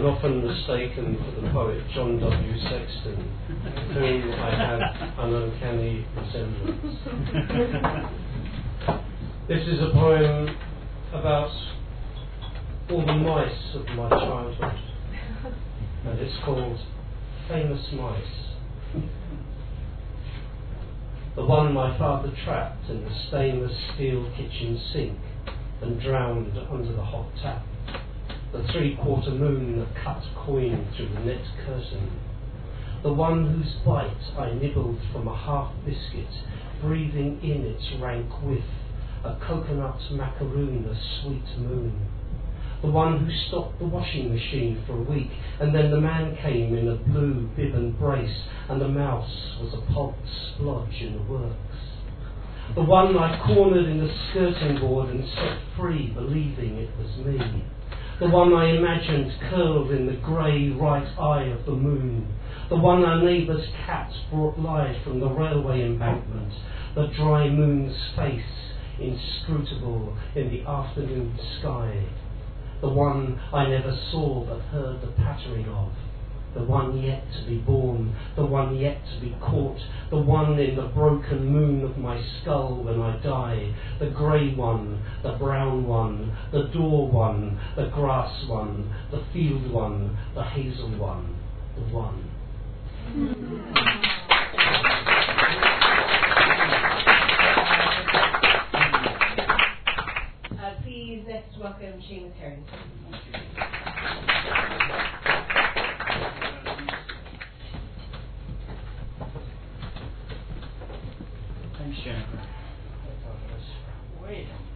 I'm often mistaken for the poet John W. Sexton, with whom I have an uncanny resemblance. This is a poem about all the mice of my childhood, and it's called Famous Mice. The one my father trapped in the stainless steel kitchen sink and drowned under the hot tap. The 3/4 moon that cut coin through the net curtain. The one whose bite I nibbled from a half biscuit, breathing in its rank whiff, a coconut macaroon, a sweet moon. The one who stopped the washing machine for a week, and then the man came in a blue bib and brace, and the mouse was a pulped splodge in the works. The one I cornered in the skirting board and set free, believing it was me. The one I imagined curled in the grey right eye of the moon. The one our neighbour's cat brought live from the railway embankment. The dry moon's face, inscrutable in the afternoon sky. The one I never saw but heard the pattering of. The one yet to be born, the one yet to be caught, the one in the broken moon of my skull when I die, the grey one, the brown one, the door one, the grass one, the field one, the hazel one, the one. Please next welcome Seamus Hearn. Thanks, Jennifer. I thought it was way down.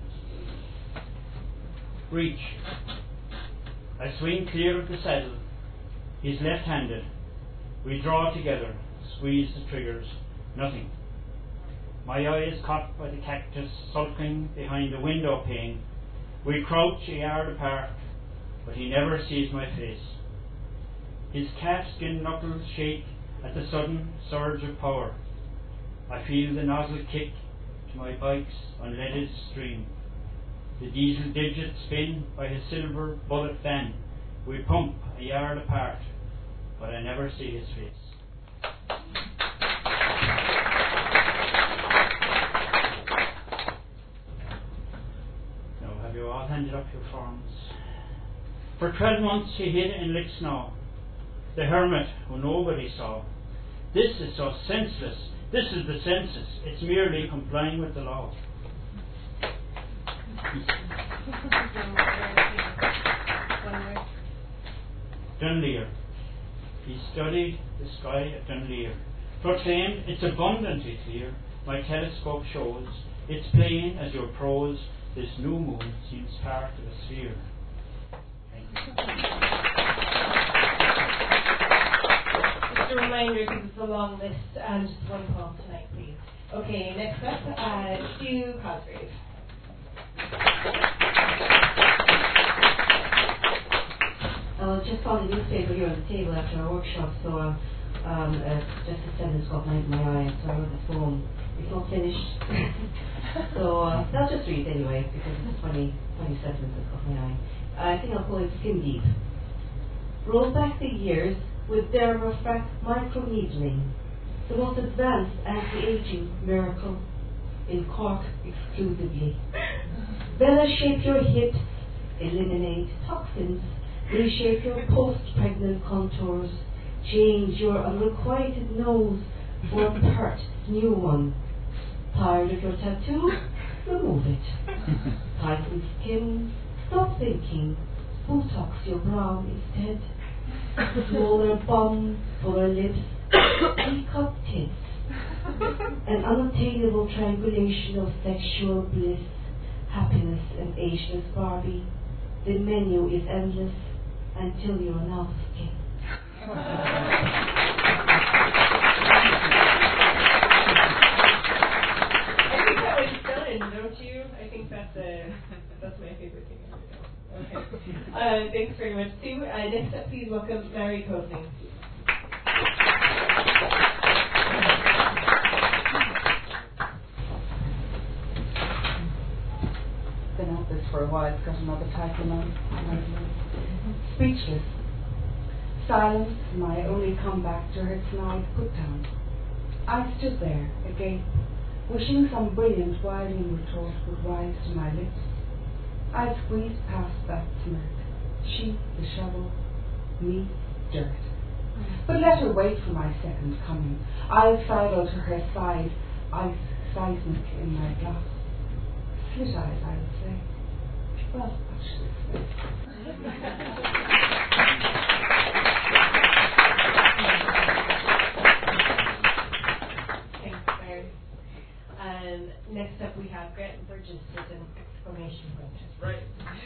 Reach. I swing clear of the saddle. He's left-handed. We draw together, squeeze the triggers. Nothing. My eye is caught by the cactus sulking behind the window pane. We crouch a yard apart, but he never sees my face. His calfskin knuckles shake at the sudden surge of power. I feel the nozzle kick to my bike's unleaded stream. The diesel digits spin by his silver bullet fan. We pump a yard apart, but I never see his face. Now, have you all handed up your forms? For 12 months he hid in Lixnaw, the hermit who nobody saw. This is so senseless. This is the census. It's merely complying with the law. Dunleer. He studied the sky at Dunleer, proclaimed it's abundantly clear. My telescope shows it's plain as your prose. This new moon seems part of a sphere. Thank you. Just a reminder, because it's a long list, and just one poem tonight, please. Okay, next up, Stu Cosgrave. Just saw the newspaper here on the table after our workshop, so just a sentence caught my eye, so I wrote the poem. It's not finished. So I'll just read anyway, because it's 20 sentences that caught my eye. I think I'll call it Skin Deep. Roll back the years with dermafrac microneedling, the most advanced anti-aging miracle in Cork exclusively. Bella shape your hips, eliminate toxins, reshape your post-pregnant contours, change your unrequited nose for a pert new one. Tired of your tattoo? Remove it. Tighten skin, stop thinking, Botox your brow instead. Smaller bum, fuller lips, teacup tits. An unattainable triangulation of sexual bliss, happiness and ageless Barbie. The menu is endless until you're an elf skin. I think that was done, don't you? I think that's my favorite thing ever. Okay. Thanks very much, Sue. Next up, please welcome Mary Coating. Been at this for a while. It's got another title now. Speechless. Silence, my only comeback to her snide put-down. I stood there, agape, wishing some brilliant Wildian retort would rise to my lips. I squeezed past that smirk. She, the shovel, me, dirt. But let her wait for my second coming. I'll sidle to her side, ice seismic in my glass. Slit eyes, I would say. Well, what should I say? Thanks, Mary. Next up we have Grant Burgess with an exclamation point. Right.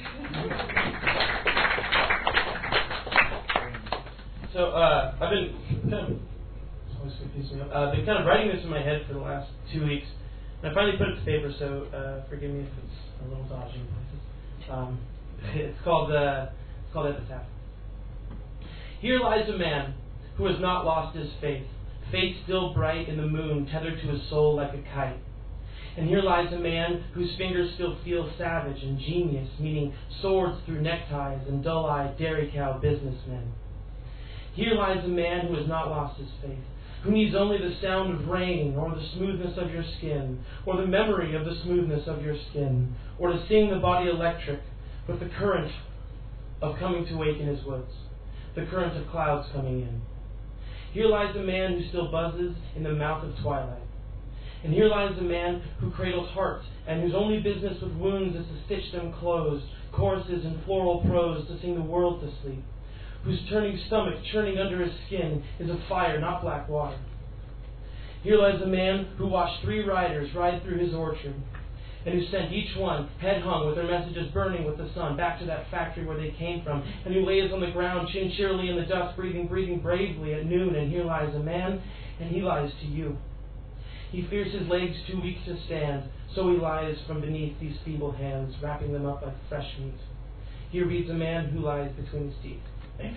So I've been kind of always confusing me up. I've been kind of writing this in my head for the last 2 weeks, and I finally put it to paper. So forgive me if it's a little dodgy in places. It's called Epitaph. Here lies a man who has not lost his faith, faith still bright in the moon, tethered to his soul like a kite. And here lies a man whose fingers still feel savage and genius, meaning swords through neckties and dull-eyed dairy cow businessmen. Here lies a man who has not lost his faith, who needs only the sound of rain, or the smoothness of your skin, or the memory of the smoothness of your skin, or to sing the body electric with the current of coming to wake in his woods, the current of clouds coming in. Here lies a man who still buzzes in the mouth of twilight. And here lies a man who cradles hearts, and whose only business with wounds is to stitch them closed, choruses and floral prose to sing the world to sleep, whose turning stomach, churning under his skin, is a fire, not black water. Here lies a man who watched 3 riders ride through his orchard, and who sent each one, head hung, with their messages burning with the sun, back to that factory where they came from, and who lays on the ground, chin cheerily in the dust, breathing bravely at noon. And here lies a man, and he lies to you. He fears his legs too weak to stand, so he lies from beneath these feeble hands, wrapping them up like fresh meat. Here reads a man who lies between his teeth. Thanks.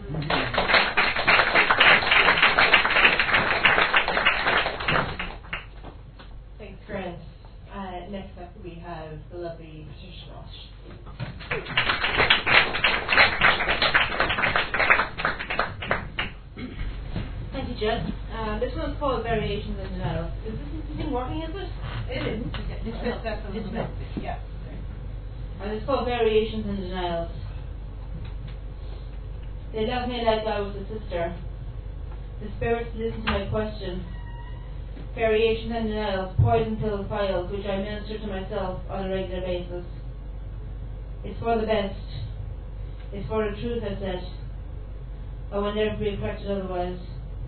Thanks, Grant. Next up we have the lovely Patricia Walsh. Thank you, Jed. This one's called Variations in Denial. Is this thing working, is it? It is. It's meant. Yeah. And it's called Variations in Denials. They loved me like I was a sister. The spirits listened to my question. Variations and denials, poison pill files, which I administer to myself on a regular basis. It's for the best. It's for the truth, I said. I will never be corrected otherwise.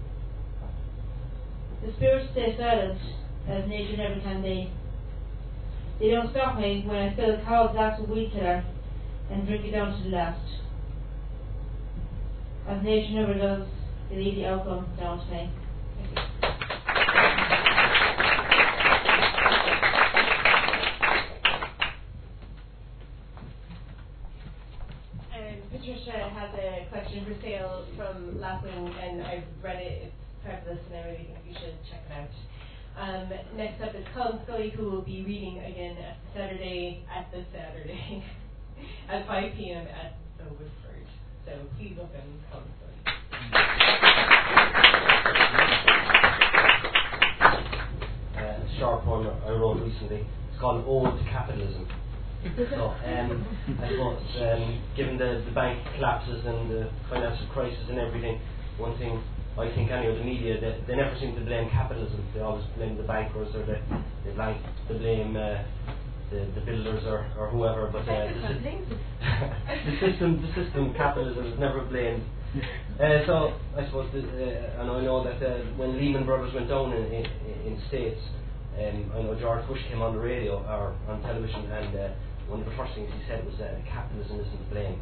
The spirits stay silent, as nature never can be. They don't stop me when I spill a cow's glass of weed killer and drink it down to the last. As nature never does, they leave the outcome down to me. Patricia has a collection for sale from Lapwing, and I've read it. It's fabulous, and I really think you should check it out. Next up is Colin Scully, who will be reading again at Saturday at 5 p.m. at the Woodford. So please welcome Colin Scully. A short poem I wrote recently. It's called Ode to Capitalism. So, I suppose, given the bank collapses and the financial crisis and everything, one thing I think anyway, the media, they never seem to blame capitalism. They always blame the bankers, or they blame the builders or whoever. But the system capitalism is never blamed. So I suppose, and I know that when Lehman Brothers went down in the States, I know George Bush came on the radio or on television, and one of the first things he said was that capitalism isn't to blame.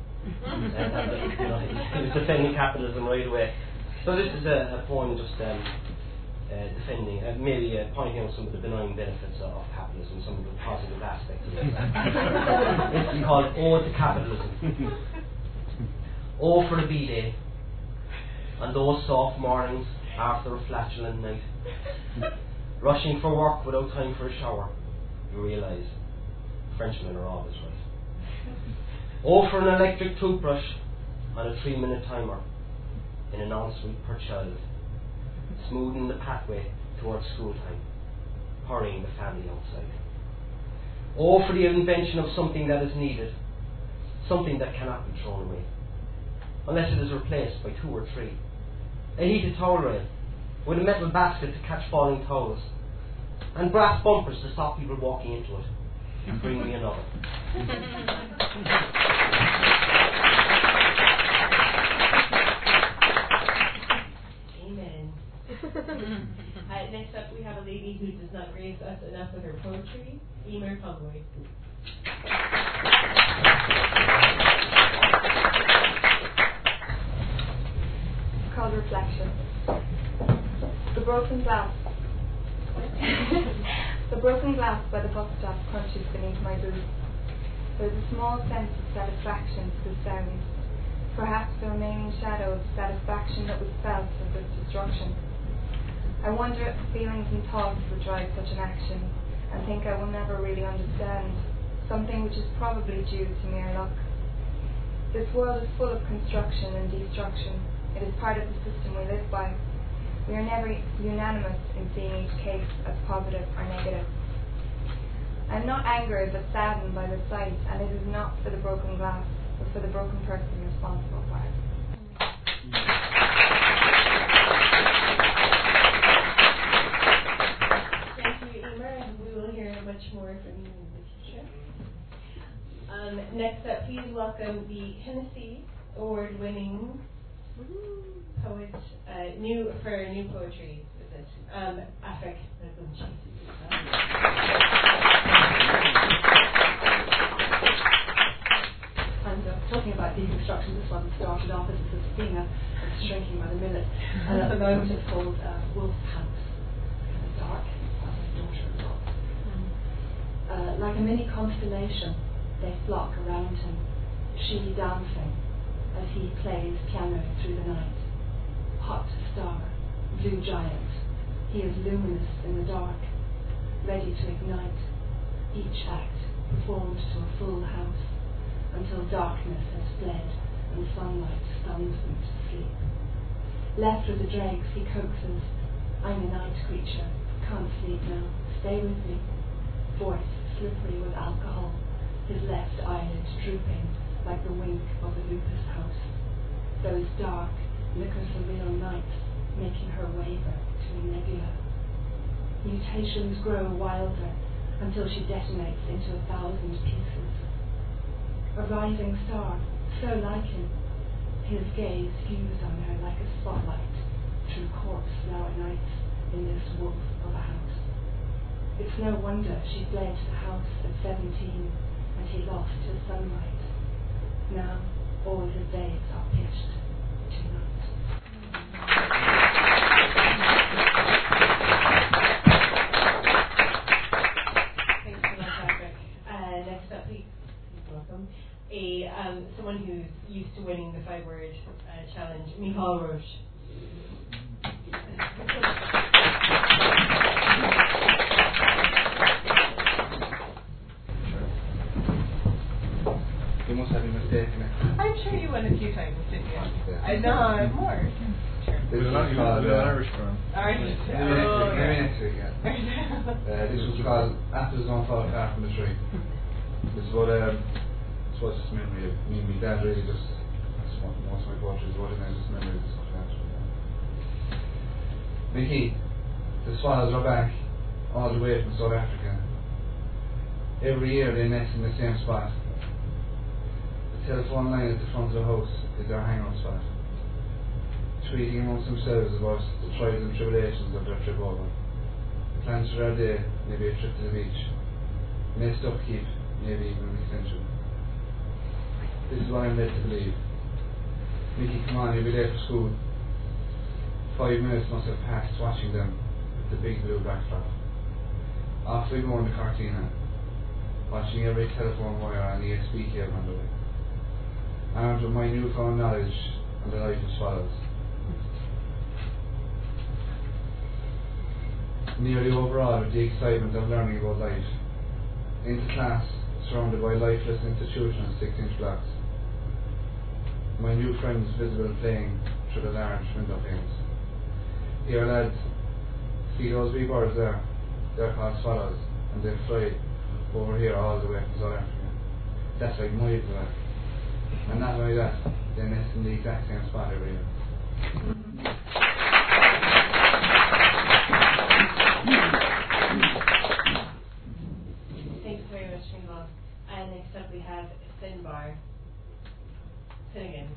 He was defending capitalism right away. So this is a poem just defending, maybe pointing out some of the benign benefits of capitalism, some of the positive aspects of it. It's called Ode to Capitalism. Oh, for a B-Day, on those soft mornings after a flatulent night, rushing for work without time for a shower, you realise Frenchmen are always right. Oh, for an electric toothbrush on a 3-minute timer, in an ensuite per child, smoothing the pathway towards school time, hurrying the family outside. Oh, for the invention of something that is needed, something that cannot be thrown away, unless it is replaced by 2 or 3. A heated towel rail, with a metal basket to catch falling towels, and brass bumpers to stop people walking into it. Bring me another. Amen. Next up, we have a lady who does not grace us enough with her poetry, Emer Conroy. It's called Reflection. The broken glass. The broken glass by the bus stop crunches beneath my boots. There is a small sense of satisfaction to the sound. Perhaps the remaining shadow of satisfaction that was felt of this destruction. I wonder at the feelings and thoughts that drive such an action, and think I will never really understand, something which is probably due to mere luck. This world is full of construction and destruction. It is part of the system we live by. We are never unanimous in seeing each case as positive or negative. I am not angered but saddened by the sight, and it is not for the broken glass, but for the broken person responsible for it. Thank you, Emer, and we will hear much more from you in the future. Next up, please welcome the Hennessy Award-winning poet, new poetry. Is it Afek Nagunchi? And talking about deconstruction, this one started off as a Sabina, it's shrinking by the minute, and at the moment it's called Wolf House. Kind of dark, as my daughter as well. Like a mini constellation, they flock around him, she dancing as he plays piano through the night. Hot star, blue giant, he is luminous in the dark, ready to ignite. Each act performed to a full house, until darkness has fled and sunlight stuns them to sleep. Left with the dregs, he coaxes, I'm a night creature, can't sleep now, stay with me. Voice slippery with alcohol, his left eyelid drooping like the wink of the lupus house. Those dark, liquor-surreal nights making her waver to a nebula. Mutations grow wilder until she detonates into 1,000 pieces. A rising star, so like him, his gaze fused on her like a spotlight through corpse-flower nights in this wolf of a house. It's no wonder she fled the house at 17 and he lost his sunlight. Now all his days are pitched to night. Thanks so much, Patrick. Next up, please welcome someone who's used to winning the 5-word challenge, Michal Roche. You must have been mistaken. I'm sure you won a few times, didn't you? I know, more. Sure. This was called Irish firm. Irish. Maybe next week, yeah. This was called After the Don't Fall Apart from the Tree. This is what it's what's just memory of me and my dad really just, most of my poetry is about it, and just memory of this stuff. Mickey, the swallows are back all the way from South Africa. Every year they nest in the same spot. The telephone line at the front of the house is their hangout spot, tweeting amongst themselves about the trials and tribulations of their trip over. Plans for their day, maybe a trip to the beach. Nest upkeep, maybe even an extension. This is what I'm led to believe. Mickey, come on, you'll be late for school. 5 minutes must have passed watching them with the big blue backdrop. Off we go in the Cortina, watching every telephone wire and ESP cable on the way, armed with my newfound knowledge on the life of swallows. Nearly overawed with the excitement of learning about life. Into class, surrounded by lifeless institutional 6-inch blocks. My new friends visible playing through the large window panes. Here, lads, see those wee birds there? They're called swallows, and they fly over here all the way from South Africa. That's like miles away. And not only that, they nest in the exact same spot every year. Thanks very much, Milan. And next up we have Finbar. Finnegan.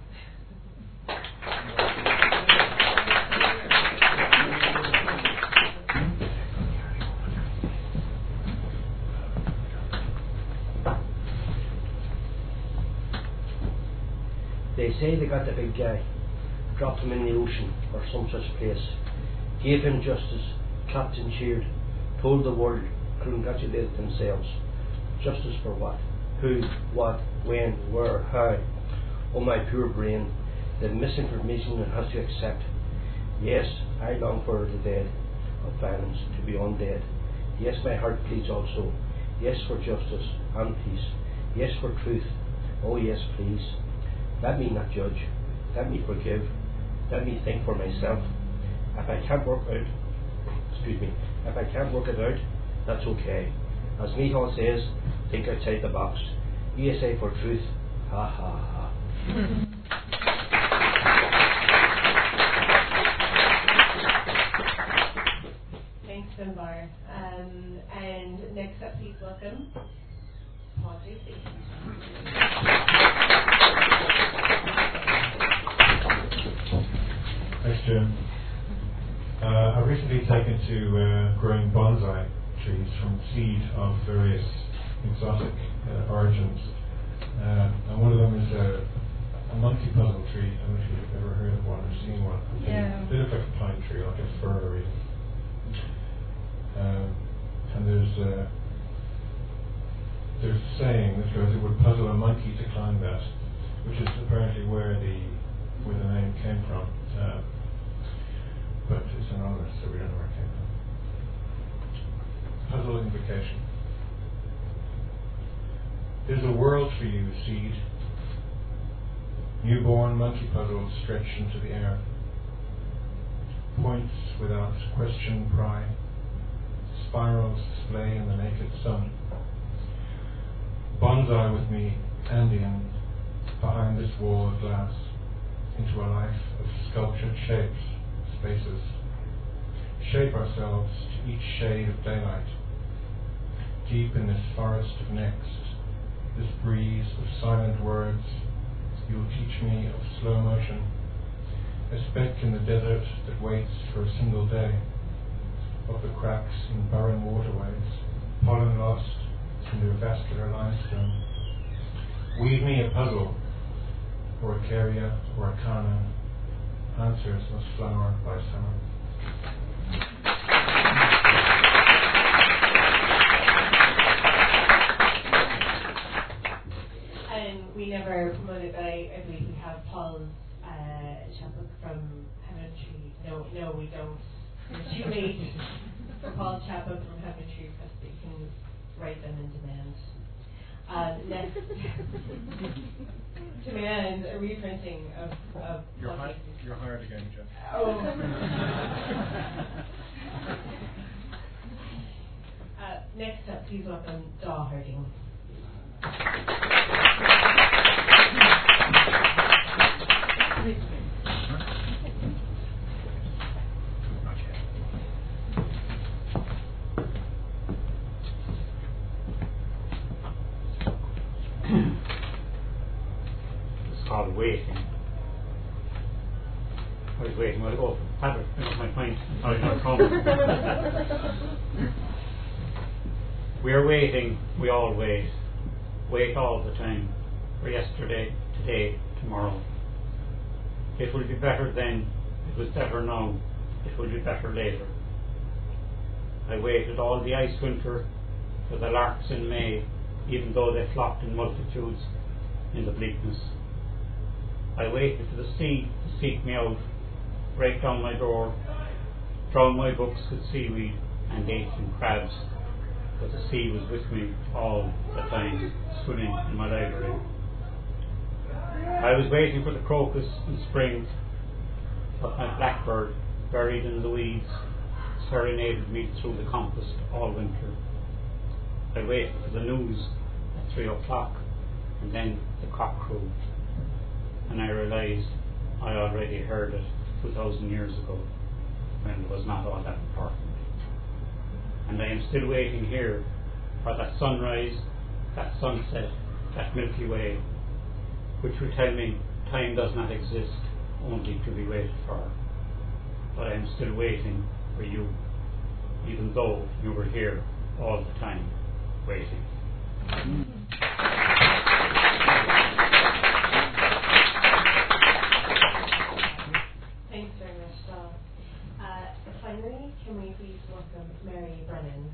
They say they got the big guy, dropped him in the ocean or some such place, gave him justice, clapped and cheered, told the world, congratulated themselves. Justice for what? Who? What? When? Where? How? Oh, my poor brain, the misinformation it has to accept. Yes, I long for the dead of violence to be undead. Yes, my heart pleads also. Yes, for justice and peace. Yes, for truth. Oh yes, please. Let me not judge. Let me forgive. Let me think for myself. If I can't work it out, that's okay. As Michal says, think outside the box. ESA for truth. Ha ha ha. Thanks, Finbar. And next up, please welcome Paul Tracy. Thanks, Jim. I've recently taken to growing bonsai trees from seed of various exotic origins. And one of them is a monkey puzzle tree. I don't know if you've ever heard of one or seen one. Yeah. It's a bit of like a pine tree, like a fir or even. And there's a saying that goes, it would puzzle a monkey to climb that, which is apparently where the name came from. But it's anonymous, so we don't know where it came from. Puzzle invocation. There's a world for you, seed. Newborn monkey puzzles stretch into the air. Points without question pry. Spirals display in the naked sun. Bonsai with me, Andean, behind this wall of glass, into a life of sculptured shapes, spaces. Shape ourselves to each shade of daylight. Deep in this forest of next, this breeze of silent words, you'll teach me of slow motion, a speck in the desert that waits for a single day, of the cracks in barren waterways, pollen lost in their vascular limestone. Weave me a puzzle, or a carrier, or a kana. Answers must flower by summer. And we never promoted, but I believe we have Paul's chapbook from Heaven Tree. No, we don't. We're too late for Paul's chapbook from Heaven Tree Press, but you can write them in demand. Next, demand a reprinting of You're hired again, Jeff. Oh. Next up, please welcome Daw Harding. It's called waiting. I was waiting. Oh, Patrick, finish my point. Sorry, not coming. We're waiting. We all wait. Wait all the time. For yesterday, today, tomorrow. It will be better then. It was better now. It will be better later. I waited all the ice winter for the larks in May, even though they flocked in multitudes in the bleakness. I waited for the sea to seek me out, break down my door, drown my books with seaweed and ancient crabs, but the sea was with me all the time, swimming in my library. I was waiting for the crocus in spring, but my blackbird, buried in the weeds, serenaded me through the compost all winter. I waited for the news at 3 o'clock, and then the cock crowed, and I realised I already heard it 2,000 years ago, when it was not all that important. And I am still waiting here for that sunrise, that sunset, that Milky Way, which will tell me time does not exist, only to be waited for. But I am still waiting for you, even though you were here all the time, waiting. Thanks very much, Donald. Finally, can we please welcome Mary Brennan?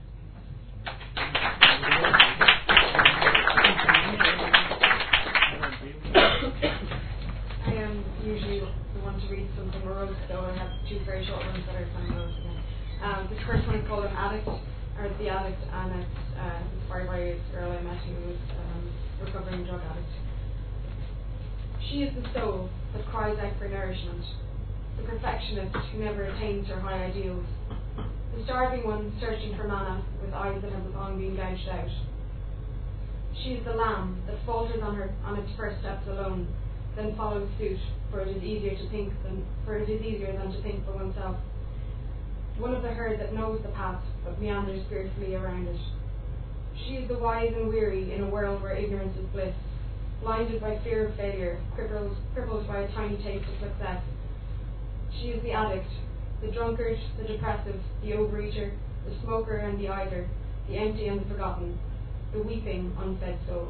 I am usually the one to read something morose, so I have two very short ones that are kind of morose again. The first one is called An Addict, or The Addict, and it's inspired by a girl I met who was a recovering drug addict. She is the soul that cries out for nourishment, the perfectionist who never attains her high ideals, the starving one searching for manna with eyes that have long been gouged out. She is the lamb that falters on its first steps alone, then follows suit, for it is easier than to think for oneself. One of the herd that knows the path, but meanders fearfully around it. She is the wise and weary in a world where ignorance is bliss, blinded by fear of failure, crippled by a tiny taste of success. She is the addict, the drunkard, the depressive, the overeater, the smoker and the idler, the empty and the forgotten, the weeping, unfed soul.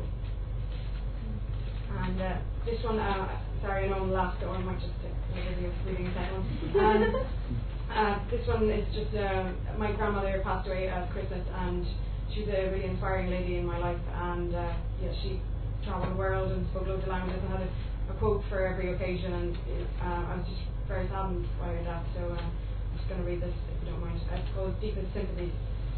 And this one, sorry, I know I'm the last, so I might just overview of reading that one. This one is just, my grandmother passed away at Christmas, and she was a really inspiring lady in my life, and she travelled the world and spoke loads of languages and had a quote for every occasion, and I was just very saddened by that, so I'm just going to read this if you don't mind. It's called Deepest Sympathies.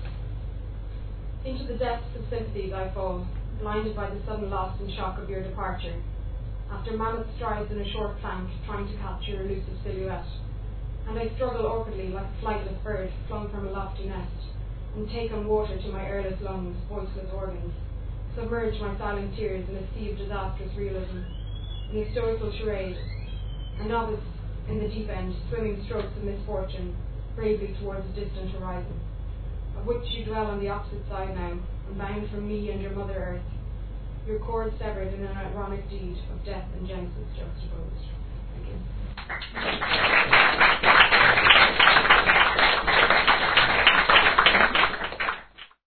Into the depths of sympathies I fall, blinded by the sudden loss and shock of your departure, after mammoth strides in a short plank trying to capture elusive silhouette, and I struggle awkwardly like a flightless bird flung from a lofty nest, and take on water to my airless lungs, voiceless organs, submerge my silent tears in a sea of disastrous realism, in a stoical charade, a novice in the deep end, swimming strokes of misfortune, bravely towards a distant horizon, of which you dwell on the opposite side now, unbound from me and your Mother Earth, your cord severed in an ironic deed of death and Genesis juxtaposed. Thank you.